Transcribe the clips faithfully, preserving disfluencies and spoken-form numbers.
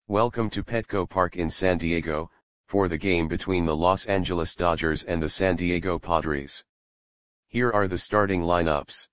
Welcome to Petco Park in San Diego, for the game between the Los Angeles Dodgers and the San Diego Padres. Here are the starting lineups.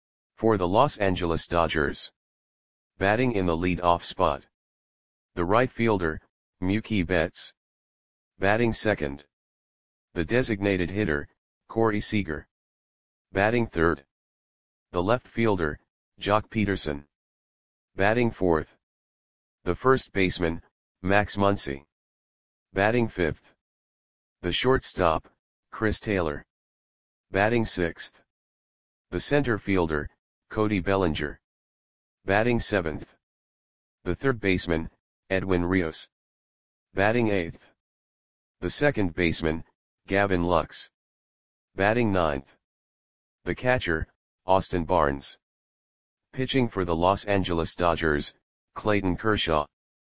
For the Los Angeles Dodgers. Batting in the lead-off spot. The right fielder, Mookie Betts. Batting second. The designated hitter, Corey Seager. Batting third. The left fielder, Joc Pederson. Batting fourth. The first baseman, Max Muncy. Batting fifth. The shortstop, Chris Taylor. Batting sixth. The center fielder, Cody Bellinger. Batting seventh. The third baseman, Edwin Rios. Batting eighth. The second baseman, Gavin Lux. Batting ninth. The catcher, Austin Barnes. Pitching for the Los Angeles Dodgers, Clayton Kershaw.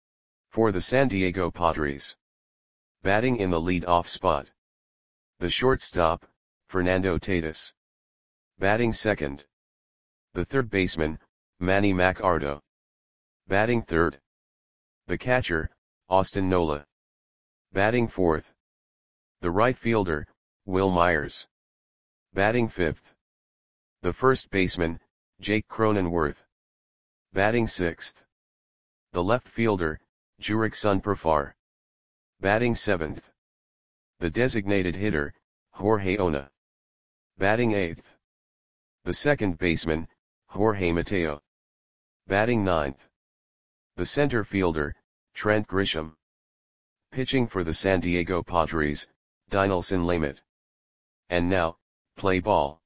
For the San Diego Padres. Batting in the lead-off spot. The shortstop, Fernando Tatis. Batting second. The third baseman, Manny Machado. Batting third. The catcher, Austin Nola. Batting fourth. The right fielder, Wil Myers. Batting fifth. The first baseman, Jake Cronenworth. Batting sixth. The left fielder, Jurickson Profar. Batting seventh. The designated hitter, Jorge Ona. Batting eighth. The second baseman, Jorge Mateo. Batting ninth. The center fielder, Trent Grisham. Pitching for the San Diego Padres, Dinelson Lamet. And now, play ball.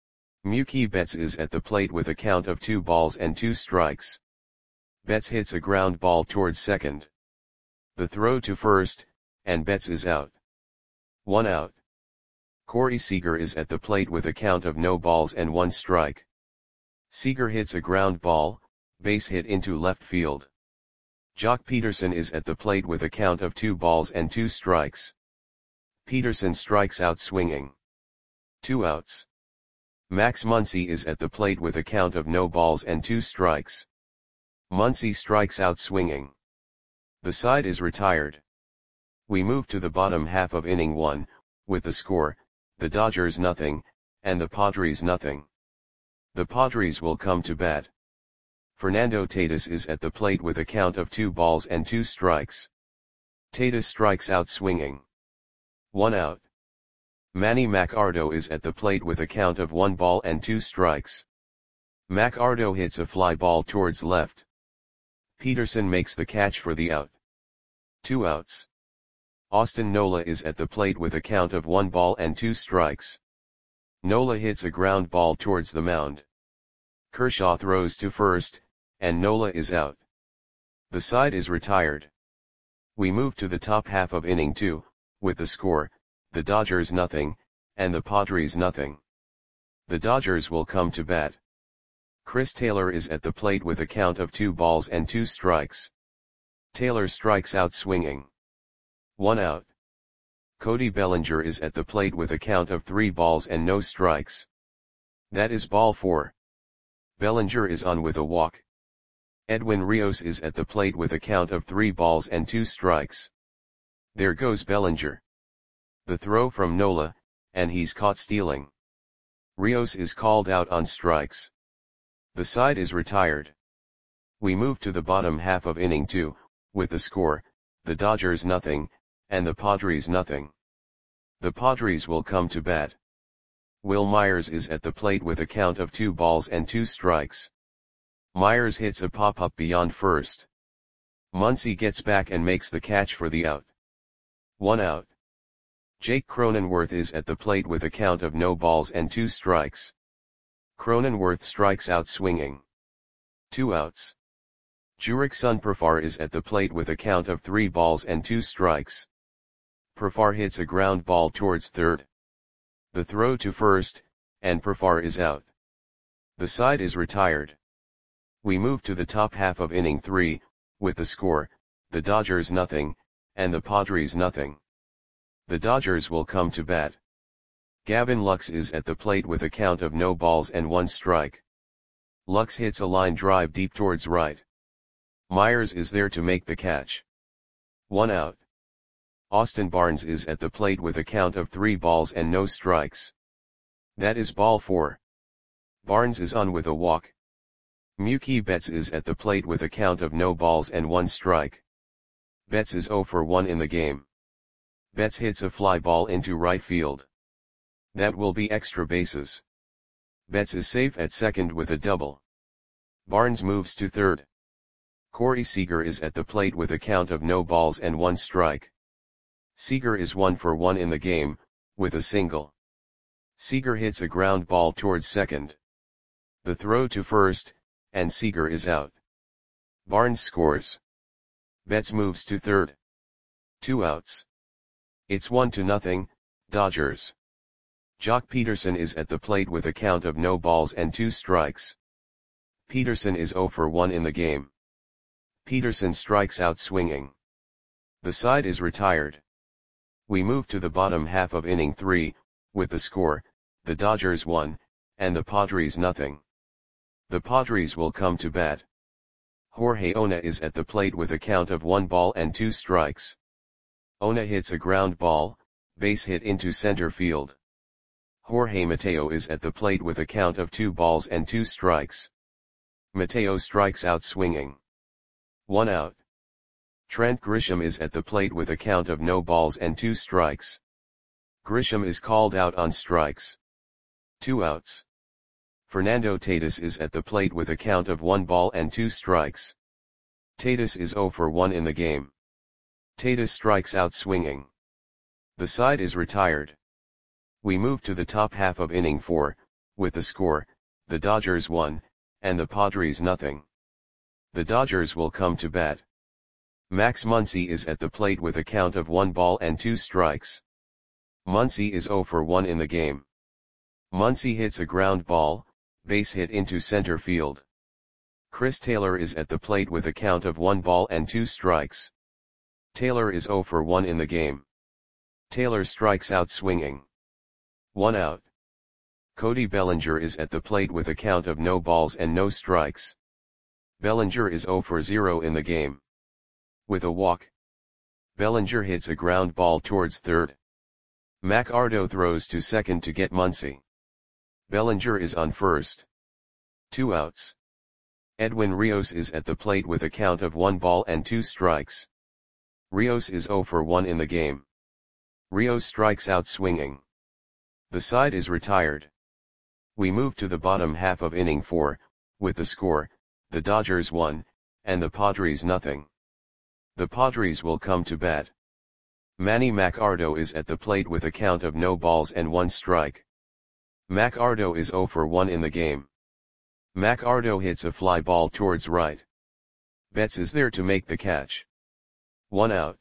Mookie Betts is at the plate with a count of two balls and two strikes. Betts hits a ground ball towards second. The throw to first, and Betts is out. One out. Corey Seager is at the plate with a count of no balls and one strike. Seager hits a ground ball, base hit into left field. Joc Pederson is at the plate with a count of two balls and two strikes. Pederson strikes out swinging. Two outs. Max Muncy is at the plate with a count of no balls and two strikes. Muncy strikes out swinging. The side is retired. We move to the bottom half of inning one, with the score, the Dodgers nothing, and the Padres nothing. The Padres will come to bat. Fernando Tatis is at the plate with a count of two balls and two strikes. Tatis strikes out swinging. One out. Manny Machado is at the plate with a count of one ball and two strikes. Machado hits a fly ball towards left. Pederson makes the catch for the out. Two outs. Austin Nola is at the plate with a count of one ball and two strikes. Nola hits a ground ball towards the mound. Kershaw throws to first, and Nola is out. The side is retired. We move to the top half of inning two, with the score, the Dodgers nothing, and the Padres nothing. The Dodgers will come to bat. Chris Taylor is at the plate with a count of two balls and two strikes. Taylor strikes out swinging. One out. Cody Bellinger is at the plate with a count of three balls and no strikes. That is ball four. Bellinger is on with a walk. Edwin Rios is at the plate with a count of three balls and two strikes. There goes Bellinger. The throw from Nola, and he's caught stealing. Rios is called out on strikes. The side is retired. We move to the bottom half of inning two, with the score, the Dodgers nothing, and the Padres nothing. The Padres will come to bat. Wil Myers is at the plate with a count of two balls and two strikes. Myers hits a pop-up beyond first. Muncy gets back and makes the catch for the out. One out. Jake Cronenworth is at the plate with a count of no balls and two strikes. Cronenworth strikes out swinging. Two outs. Jurickson Profar is at the plate with a count of three balls and two strikes. Profar hits a ground ball towards third. The throw to first, and Profar is out. The side is retired. We move to the top half of inning three, with the score, the Dodgers nothing, and the Padres nothing. The Dodgers will come to bat. Gavin Lux is at the plate with a count of no balls and one strike. Lux hits a line drive deep towards right. Myers is there to make the catch. One out. Austin Barnes is at the plate with a count of three balls and no strikes. That is ball four. Barnes is on with a walk. Mookie Betts is at the plate with a count of no balls and one strike. Betts is oh for one in the game. Betts hits a fly ball into right field. That will be extra bases. Betts is safe at second with a double. Barnes moves to third. Corey Seager is at the plate with a count of no balls and one strike. Seager is one for one in the game, with a single. Seager hits a ground ball towards second. The throw to first, and Seager is out. Barnes scores. Betts moves to third. Two outs. It's one to nothing, Dodgers. Jock Peterson is at the plate with a count of no balls and two strikes. Peterson is oh for one in the game. Peterson strikes out swinging. The side is retired. We move to the bottom half of inning three, with the score, the Dodgers one, and the Padres nothing. The Padres will come to bat. Jorge Ona is at the plate with a count of one ball and two strikes. Ona hits a ground ball, base hit into center field. Jorge Mateo is at the plate with a count of two balls and two strikes. Mateo strikes out swinging. One out. Trent Grisham is at the plate with a count of no balls and two strikes. Grisham is called out on strikes. Two outs. Fernando Tatis is at the plate with a count of one ball and two strikes. Tatis is oh for one in the game. Tatis strikes out swinging. The side is retired. We move to the top half of inning four, with the score, the Dodgers one, and the Padres nothing. The Dodgers will come to bat. Max Muncy is at the plate with a count of one ball and two strikes. Muncy is oh for one in the game. Muncy hits a ground ball, base hit into center field. Chris Taylor is at the plate with a count of one ball and two strikes. Taylor is oh for one in the game. Taylor strikes out swinging. One out. Cody Bellinger is at the plate with a count of no balls and no strikes. Bellinger is oh for zero in the game. With a walk. Bellinger hits a ground ball towards third. McArdo throws to second to get Muncy. Bellinger is on first. Two outs. Edwin Rios is at the plate with a count of one ball and two strikes. Rios is oh for one in the game. Rios strikes out swinging. The side is retired. We move to the bottom half of inning four, with the score, the Dodgers one, and the Padres nothing. The Padres will come to bat. Manny Machado is at the plate with a count of no balls and one strike. Machado is oh for one in the game. Machado hits a fly ball towards right. Betts is there to make the catch. One out.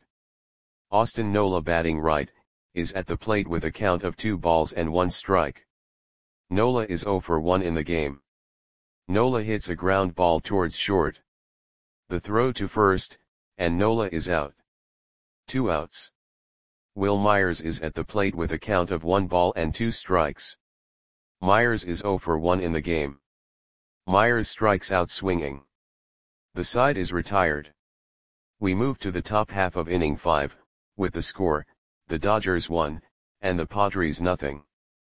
Austin Nola batting right, is at the plate with a count of two balls and one strike. Nola is oh for one in the game. Nola hits a ground ball towards short. The throw to first, and Nola is out. Two outs. Will Myers is at the plate with a count of one ball and two strikes. Myers is oh for one in the game. Myers strikes out swinging. The side is retired. We move to the top half of inning five, with the score, the Dodgers one, and the Padres nothing.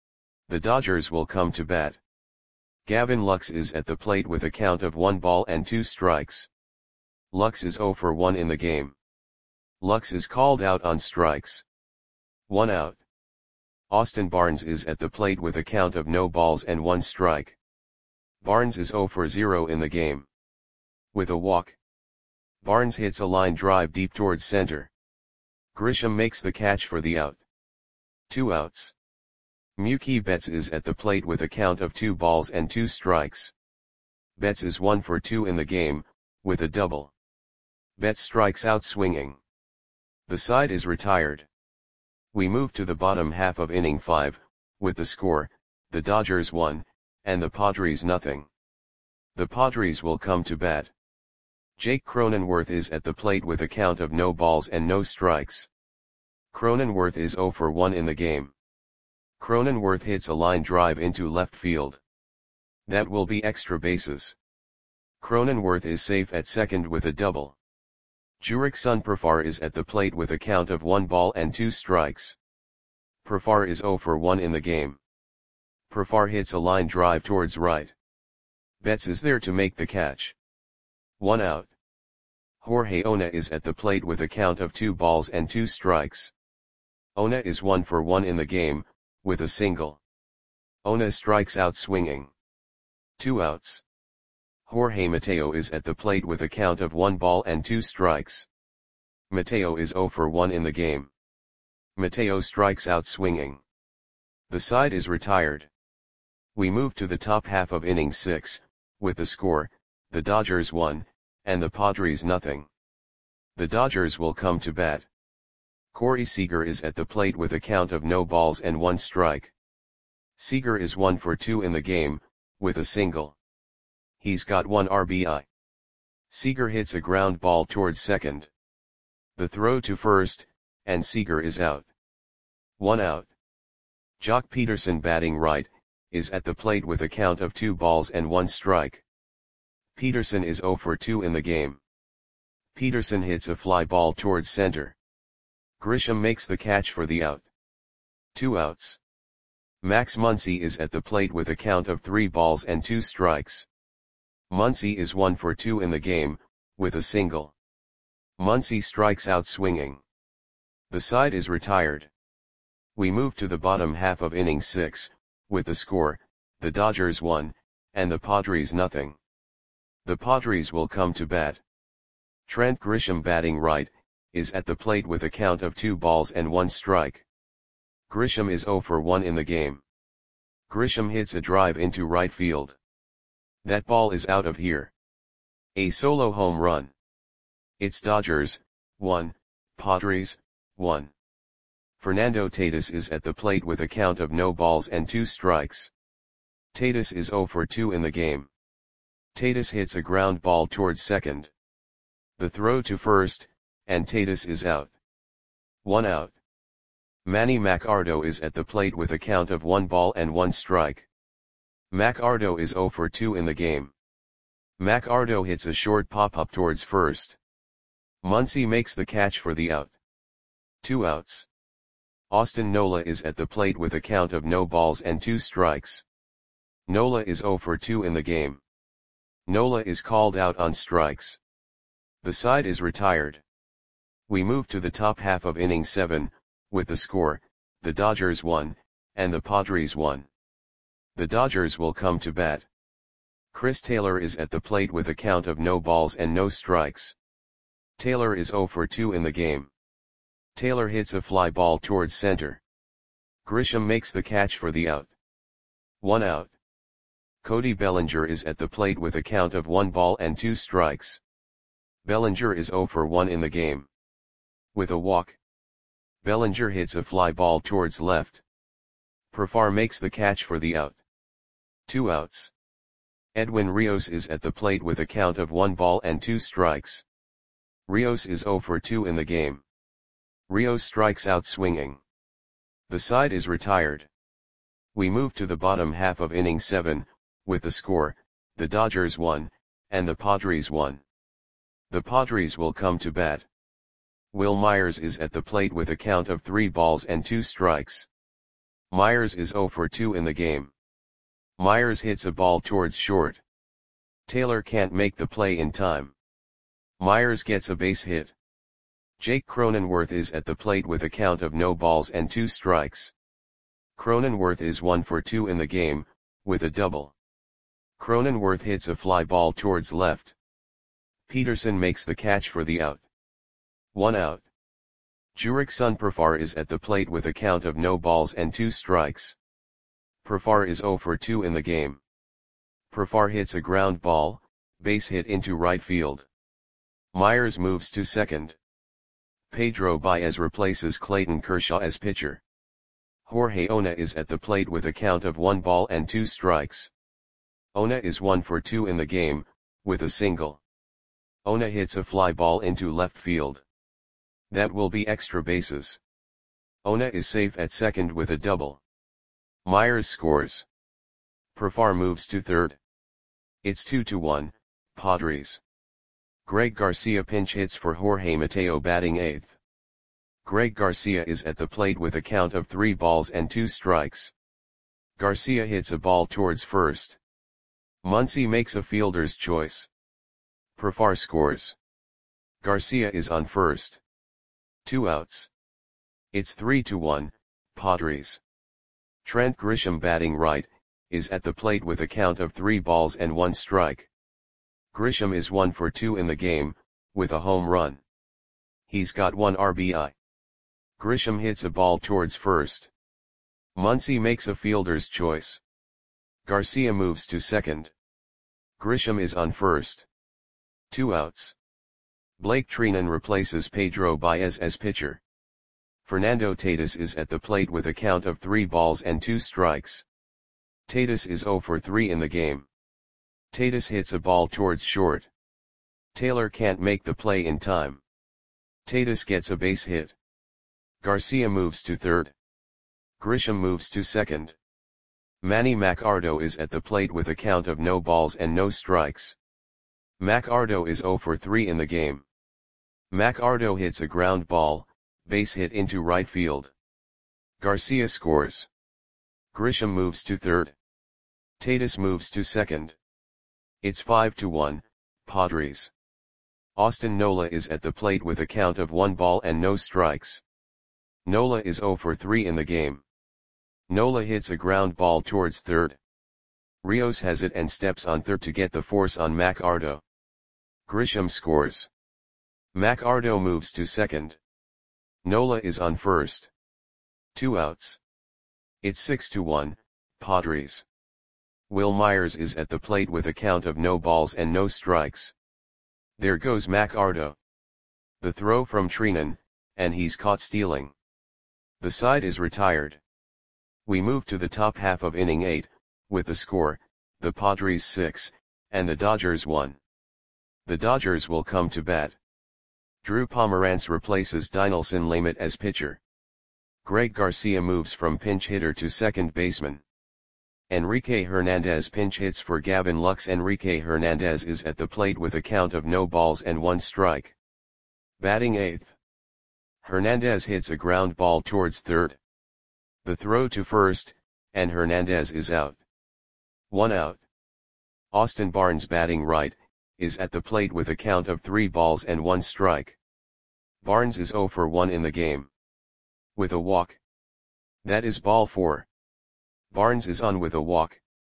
The Dodgers will come to bat. Gavin Lux is at the plate with a count of one ball and two strikes. Lux is oh for one in the game. Lux is called out on strikes. One out. Austin Barnes is at the plate with a count of no balls and one strike. Barnes is oh for zero in the game. With a walk. Barnes hits a line drive deep towards center. Grisham makes the catch for the out. Two outs. Mookie Betts is at the plate with a count of two balls and two strikes. Betts is one for two in the game, with a double. Betts strikes out swinging. The side is retired. We move to the bottom half of inning five, with the score, the Dodgers one, and the Padres nothing. The Padres will come to bat. Jake Cronenworth is at the plate with a count of no balls and no strikes. Cronenworth is oh for one in the game. Cronenworth hits a line drive into left field. That will be extra bases. Cronenworth is safe at second with a double. Jurickson Profar is at the plate with a count of one ball and two strikes. Profar is zero for one in the game. Profar hits a line drive towards right. Betts is there to make the catch. One out. Jorge Ona is at the plate with a count of two balls and two strikes. Ona is one for one in the game, with a single. Ona strikes out swinging. Two outs. Jorge Mateo is at the plate with a count of one ball and two strikes. Mateo is zero for one in the game. Mateo strikes out swinging. The side is retired. We move to the top half of inning six, with the score, the Dodgers one, and the Padres nothing. The Dodgers will come to bat. Corey Seager is at the plate with a count of no balls and one strike. Seager is one for two in the game, with a single. He's got one R B I. Seager hits a ground ball towards second. The throw to first, and Seager is out. One out. Jock Peterson, batting right, is at the plate with a count of two balls and one strike. Peterson is zero for two in the game. Peterson hits a fly ball towards center. Grisham makes the catch for the out. Two outs. Max Muncy is at the plate with a count of three balls and two strikes. Muncy is one for two in the game, with a single. Muncy strikes out swinging. The side is retired. We move to the bottom half of inning six, with the score, the Dodgers one, and the Padres nothing. The Padres will come to bat. Trent Grisham, batting right, is at the plate with a count of two balls and one strike. Grisham is zero for one in the game. Grisham hits a drive into right field. That ball is out of here. A solo home run. It's Dodgers, one, Padres, one. Fernando Tatis is at the plate with a count of no balls and two strikes. Tatis is zero for two in the game. Tatis hits a ground ball towards second. The throw to first, and Tatis is out. One out. Manny Machado is at the plate with a count of one ball and one strike. Machado is zero for two in the game. Machado hits a short pop-up towards first. Muncy makes the catch for the out. Two outs. Austin Nola is at the plate with a count of no balls and two strikes. Nola is zero for two in the game. Nola is called out on strikes. The side is retired. We move to the top half of inning seven, with the score, the Dodgers one, and the Padres one. The Dodgers will come to bat. Chris Taylor is at the plate with a count of no balls and no strikes. Taylor is zero for two in the game. Taylor hits a fly ball towards center. Grisham makes the catch for the out. One out. Cody Bellinger is at the plate with a count of one ball and two strikes. Bellinger is zero for one in the game. With a walk. Bellinger hits a fly ball towards left. Profar makes the catch for the out. Two outs. Edwin Rios is at the plate with a count of one ball and two strikes. Rios is zero for two in the game. Rios strikes out swinging. The side is retired. We move to the bottom half of inning seven, with the score, the Dodgers one, and the Padres one. The Padres will come to bat. Will Myers is at the plate with a count of three balls and two strikes. Myers is zero for two in the game. Myers hits a ball towards short. Taylor can't make the play in time. Myers gets a base hit. Jake Cronenworth is at the plate with a count of no balls and two strikes. Cronenworth is one for two in the game, with a double. Cronenworth hits a fly ball towards left. Peterson makes the catch for the out. One out. Jurickson Profar is at the plate with a count of no balls and two strikes. Profar is zero for two in the game. Profar hits a ground ball, base hit into right field. Myers moves to second. Pedro Baez replaces Clayton Kershaw as pitcher. Jorge Ona is at the plate with a count of one ball and two strikes. Ona is one for two in the game, with a single. Ona hits a fly ball into left field. That will be extra bases. Ona is safe at second with a double. Myers scores. Profar moves to third. It's two to one, Padres. Greg Garcia pinch hits for Jorge Mateo batting eighth. Greg Garcia is at the plate with a count of three balls and two strikes. Garcia hits a ball towards first. Muncy makes a fielder's choice. Profar scores. Garcia is on first. Two outs. It's three to one, Padres. Trent Grisham batting right, is at the plate with a count of three balls and one strike. Grisham is one for two in the game, with a home run. He's got one R B I. Grisham hits a ball towards first. Muncy makes a fielder's choice. Garcia moves to second. Grisham is on first. Two outs. Blake Treinen replaces Pedro Baez as pitcher. Fernando Tatis is at the plate with a count of three balls and two strikes. Tatis is zero for three in the game. Tatis hits a ball towards short. Taylor can't make the play in time. Tatis gets a base hit. Garcia moves to third. Grisham moves to second. Manny Machado is at the plate with a count of no balls and no strikes. Machado is zero for three in the game. Machado hits a ground ball, base hit into right field. Garcia scores. Grisham moves to third. Tatis moves to second. It's five to one, Padres. Austin Nola is at the plate with a count of one ball and no strikes. Nola is zero for three in the game. Nola hits a ground ball towards third. Rios has it and steps on third to get the force on Machado. Grisham scores. Machado moves to second. Nola is on first. Two outs. It's six to one, Padres. Will Myers is at the plate with a count of no balls and no strikes. There goes Machado. The throw from Treinen, and he's caught stealing. The side is retired. We move to the top half of inning eight, with the score, the Padres six, and the Dodgers one. The Dodgers will come to bat. Drew Pomeranz replaces Dinelson Lamet as pitcher. Greg Garcia moves from pinch hitter to second baseman. Enrique Hernandez pinch hits for Gavin Lux. Enrique Hernandez is at the plate with a count of no balls and one strike. Batting eighth. Hernandez hits a ground ball towards third. The throw to first, and Hernandez is out. One out. Austin Barnes batting right, is at the plate with a count of three balls and one strike. Barnes is zero for one in the game. With a walk. That is ball four. Barnes is on with a walk.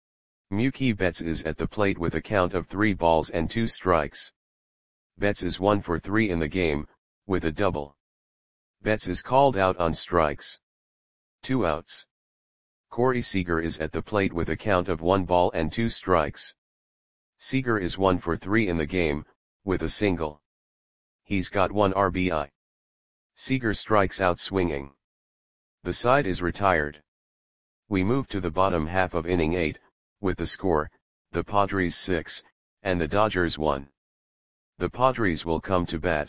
Mookie Betts is at the plate with a count of three balls and two strikes. Betts is one for three in the game, with a double. Betts is called out on strikes. Two outs. Corey Seager is at the plate with a count of one ball and two strikes. Seager is one for three in the game, with a single. He's got one R B I. Seager strikes out swinging. The side is retired. We move to the bottom half of inning eight, with the score, the Padres six, and the Dodgers one. The Padres will come to bat.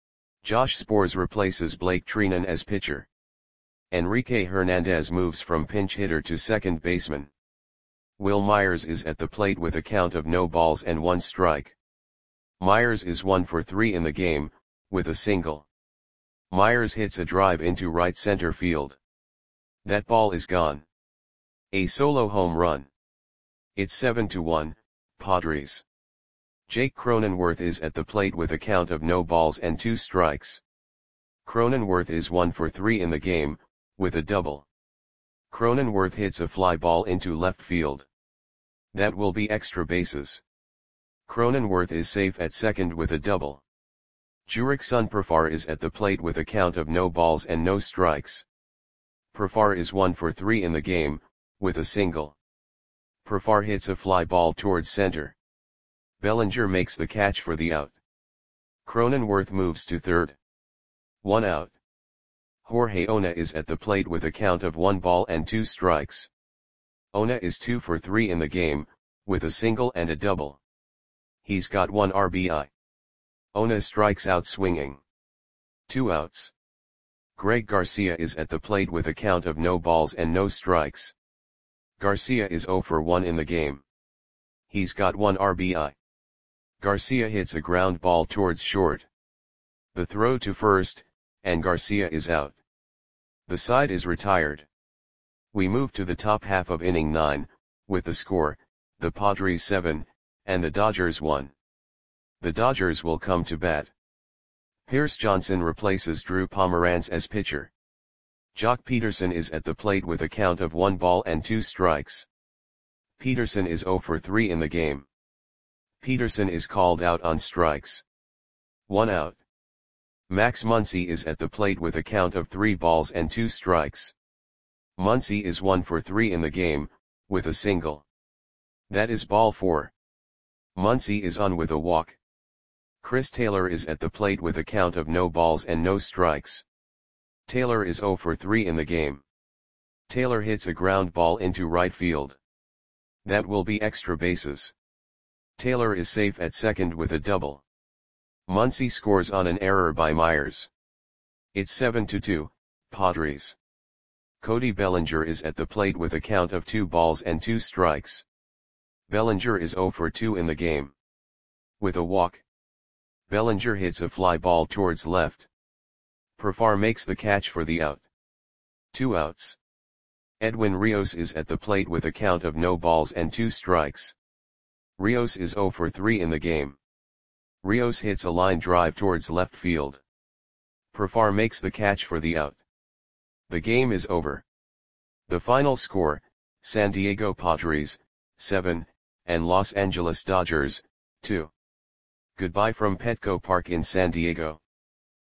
Josh Sborz replaces Blake Treinen as pitcher. Enrique Hernandez moves from pinch hitter to second baseman. Will Myers is at the plate with a count of no balls and one strike. Myers is one for three in the game, with a single. Myers hits a drive into right center field. That ball is gone. A solo home run. It's seven to one, Padres. Jake Cronenworth is at the plate with a count of no balls and two strikes. Cronenworth is one for three in the game, with a double. Cronenworth hits a fly ball into left field. That will be extra bases. Cronenworth is safe at second with a double. Jurickson Profar is at the plate with a count of no balls and no strikes. Profar is one for three in the game, with a single. Profar hits a fly ball towards center. Bellinger makes the catch for the out. Cronenworth moves to third. One out. Jorge Ona is at the plate with a count of one ball and two strikes. Ona is two for three in the game, with a single and a double. He's got one R B I. Ona strikes out swinging. Two outs. Greg Garcia is at the plate with a count of no balls and no strikes. Garcia is zero for one in the game. He's got one R B I. Garcia hits a ground ball towards short. The throw to first, and Garcia is out. The side is retired. We move to the top half of inning nine, with the score, the Padres seven, and the Dodgers one. The Dodgers will come to bat. Pierce Johnson replaces Drew Pomeranz as pitcher. Jock Peterson is at the plate with a count of one ball and two strikes. Peterson is zero for three in the game. Peterson is called out on strikes. One out. Max Muncy is at the plate with a count of three balls and two strikes. Muncy is one for three in the game, with a single. That is ball four. Muncy is on with a walk. Chris Taylor is at the plate with a count of no balls and no strikes. Taylor is zero for three in the game. Taylor hits a ground ball into right field. That will be extra bases. Taylor is safe at second with a double. Muncy scores on an error by Myers. It's seven to two, Padres. Cody Bellinger is at the plate with a count of two balls and two strikes. Bellinger is zero for two in the game. With a walk. Bellinger hits a fly ball towards left. Profar makes the catch for the out. Two outs. Edwin Rios is at the plate with a count of no balls and two strikes. Rios is zero for three in the game. Rios hits a line drive towards left field. Profar makes the catch for the out. The game is over. The final score, San Diego Padres, seven, and Los Angeles Dodgers, two. Goodbye from Petco Park in San Diego.